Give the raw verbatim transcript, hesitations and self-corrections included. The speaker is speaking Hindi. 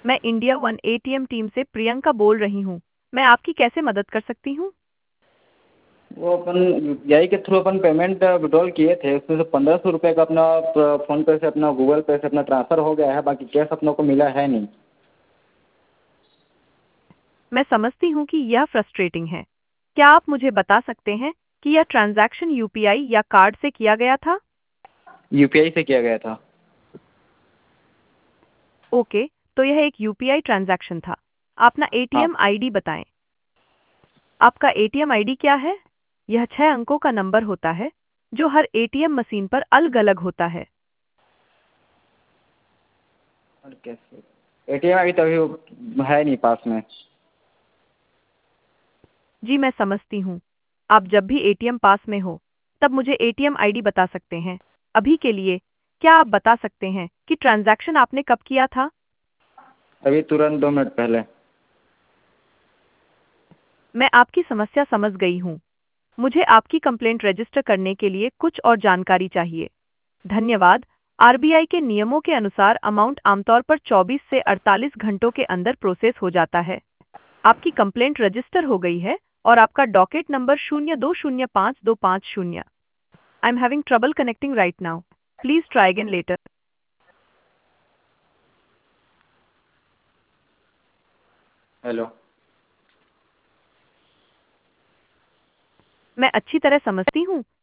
मैं इंडिया वन एटीएम टीम से प्रियंका बोल रही हूँ। मैं आपकी कैसे मदद कर सकती हूँ? वो अपन यूपीआई के थ्रू अपन पेमेंट विड्रॉल किए थे, उसमें से पंद्रह सौ रुपये का अपना फ़ोन पे से अपना गूगल पे से अपना ट्रांसफ़र हो गया है, बाकी कैश अपनों को मिला है नहीं। मैं समझती हूँ कि यह फ्रस्ट्रेटिंग है। क्या आप मुझे बता सकते हैं कि यह ट्रांजैक्शन यूपीआई या कार्ड से किया गया था? यूपीआई से किया गया था। ओके, तो यह एक यूपीआई ट्रांजैक्शन था। अपना हाँ। एटीएम आईडी बताएं। आपका एटीएम आईडी क्या है? यह छह अंकों का नंबर होता है जो हर एटीएम मशीन पर अलग-अलग होता है। और कैसे एटीएम अभी तो अभी है नहीं पास में। जी मैं समझती हूँ। आप जब भी एटीएम पास में हो, तब मुझे एटीएम आईडी बता सकते हैं। अभी के लिए, क्या आप बता सकते हैं कि ट्रांजैक्शन आपने कब किया था? अभी तुरंत दो मिनट पहले। मैं आपकी समस्या समझ गई हूँ। मुझे आपकी कंप्लेंट रजिस्टर करने के लिए कुछ और जानकारी चाहिए। धन्यवाद। आरबीआई के नियमों के अनुसार अमाउंट आमतौर पर चौबीस से अड़तालीस घंटों के अंदर प्रोसेस हो जाता है। आपकी कंप्लेंट रजिस्टर हो गई है और आपका डॉकेट नंबर शून्य दो शून्य पाँच दो पाँच शून्य। I am having trouble connecting right now. Please try again later. Hello. मैं अच्छी तरह समझती हूँ